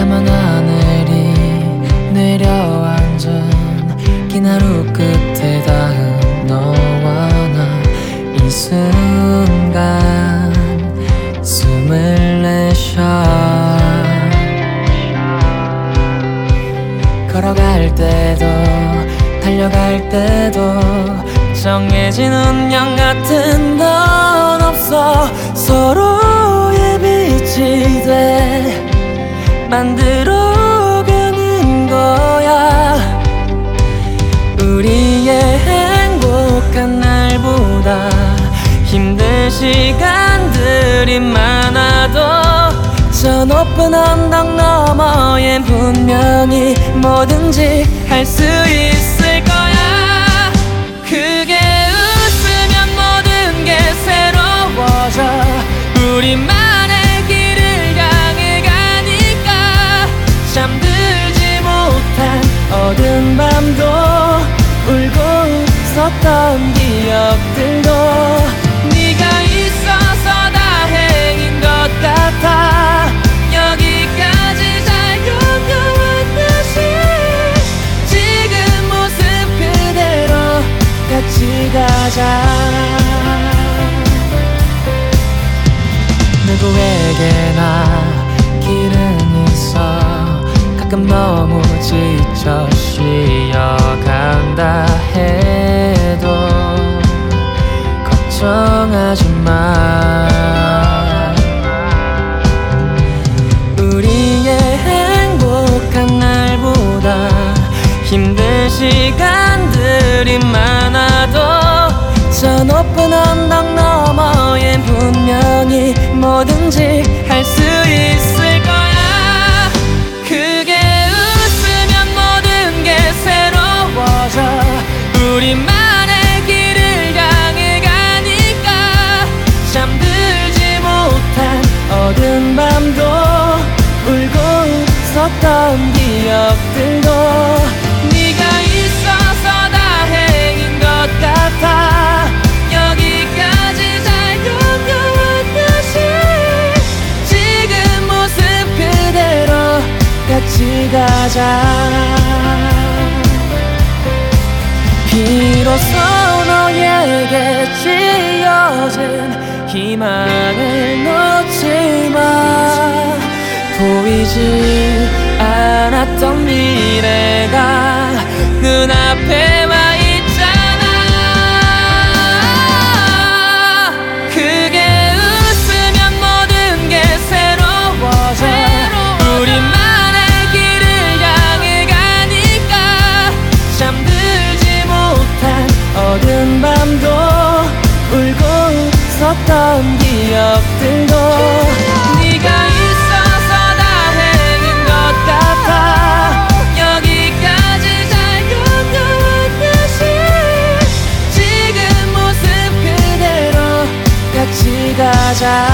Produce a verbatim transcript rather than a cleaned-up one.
까만 하늘이 내려앉은 긴 하루 끝에 닿은 너와 나 이 순간 숨을 내쉬어 걸어갈 때도 달려갈 때도 정해진 운명 같은 건 없어. 서로의 빛이 돼 만들어가는 거야. 우리의 행복한 날보다 힘든 시간들이 많아도 저 높은 언덕 너머엔 분명히 뭐든지 할 수 있을 거야. 크게 웃으면 모든 게 새로워져. 우리만의 길을 향해 가니까 잠들지 못한 어두운 밤도 울고 웃었던 기억들도 네가 있어서 다행인 것 같아. 여기까지 잘 견뎌왔듯이 지금 모습 그대로 같이 가자. 누구에게나 길은 있어. 가끔 너무 지쳐 쉬어간다 해도 걱정하지 마. 우리의 행복한 날보다 힘든 시간들이 많아도 저 높은 언덕 너머엔 분명히 뭐든지 할 수 있을 거야. 크게 웃으면 모든 게 새로워져. 우리만의 길을 향해 가니까 잠들지 못한 어두운 밤도 울고 웃었던 기억들도 네가 있어서 다행인 것 같아. 여기까지 잘 견뎌왔듯이 지금 모습 그대로 같이 가자. 비로소 너에게 지어진 희망을 놓지 마. 보이지 않았던 미래가 눈앞에 와 있잖아. 크게 웃으면 모든 게 새로워져. 우리만의 길을 향해 가니까 잠들지 못한 어두운 밤도 울고 웃었던 기억들도 네가 있어서 다행인 것 같아. 여기까지 잘 견뎌왔듯이 지금 모습 그대로 같이 가자.